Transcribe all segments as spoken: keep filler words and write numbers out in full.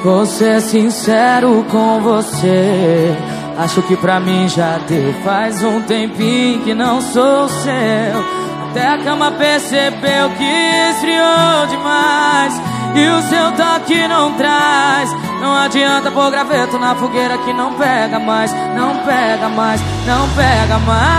Vou ser sincero com você, acho que pra mim já deu. Faz um tempinho que não sou seu, até a cama percebeu que esfriou demais. E o seu toque não traz, não adianta pôr graveto na fogueira que não pega mais. Não pega mais, não pega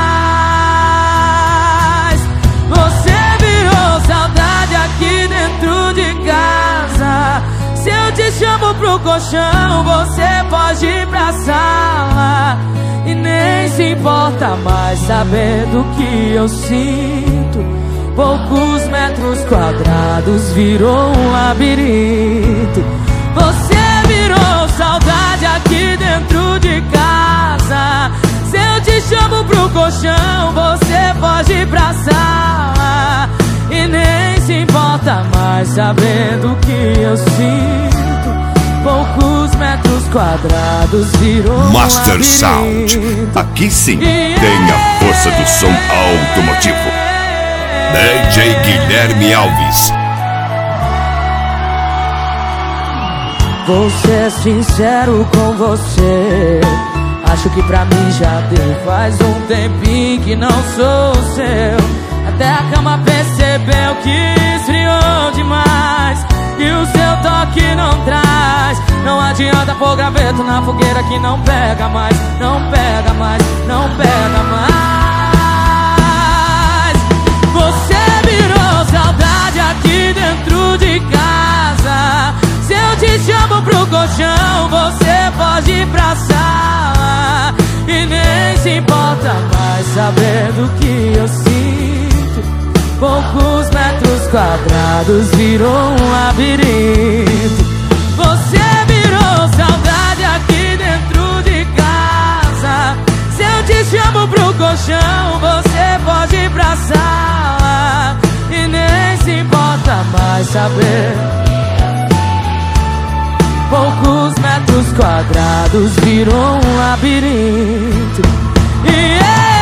mais. Você virou saudade aqui dentro de casa. Se eu te chamo pro colchão, você pode ir pra sala e nem se importa mais saber do que eu sinto. Poucos metros quadrados virou um labirinto. Você virou saudade aqui dentro de casa. Se eu te chamo pro colchão, você pode ir pra sala e nem se importa mais sabendo o que eu sinto. Poucos metros quadrados virou Master um Sound. Aqui sim yeah. Tem a força do som automotivo. D J Guilherme Alves. Vou ser sincero com você, acho que pra mim já deu. Faz um tempinho que não sou seu, até a cama percebeu que esfriou demais. E o seu toque não traz, não adianta pôr graveto na fogueira que não pega mais. Não pega mais, não pega mais. Você virou saudade aqui dentro de casa. Se eu te chamo pro colchão, você pode ir pra sala e nem se importa mais sabendo que eu sinto. Poucos metros quadrados virou um labirinto. Você virou saudade aqui dentro de casa. Se eu te chamo pro colchão, você pode ir pra sala e nem se importa mais saber. Poucos metros quadrados virou um labirinto. Yeah.